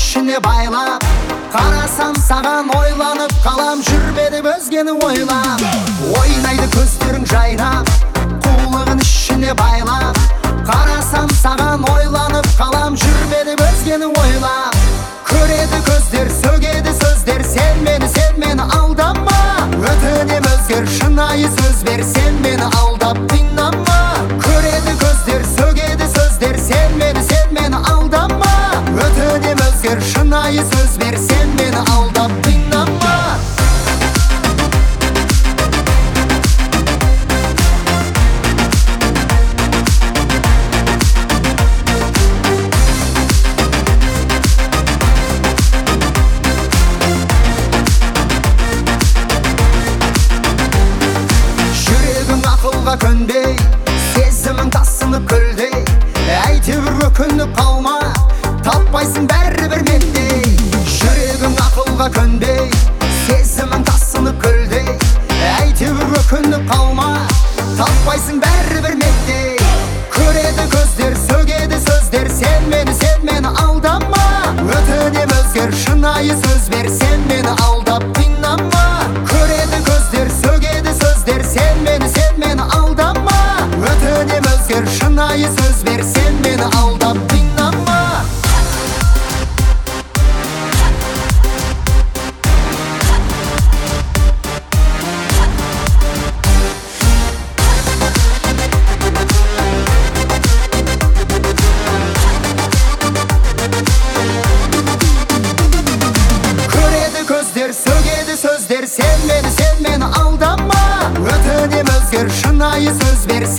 ішіне байлап, қарасам саған ойланып қалам, жүрмедім өзгені ойлап. Ойнайды көздерің жайнап, қулығын ішіне байлап, қарасам саған ойланып қалам, жүрмедім өзгені ойлап. Көреді көздер, сөгеді сөздер, сен мені алдама. Өтінем өзгер, шынайы сөз бер, сен мені алдап қинама. Көреді көздер, сөгеді сөздер, сен мені алдама. Өтінем өзгер, шынайы сөз бер, сен мені алдап қинама. Ақылға көнбей, сезімің тасынып көлдей, әйтеуір өкініп қалма, таппайсың бәрібір мендей. Жүрегің ақылға көнбей, сезімің тасынып көлдей, әйтеуір өкініп қалма, таппайсың бәрібір мендей. Көреді көздер, сөгеді сөздер, сен мені алдама. Өтінем өзгер, шынайы сөз бер, сен мені алдап қинама. Көреді көздер, сөгеді сөздер, сен мені алдама. Өтінем өзгер, шынайы сөз бер, сен мені алдап қинама. Көреді көздер, сөгеді сөздер, сен мені алдама. Өтінем өзгер, шынайы сөз бер,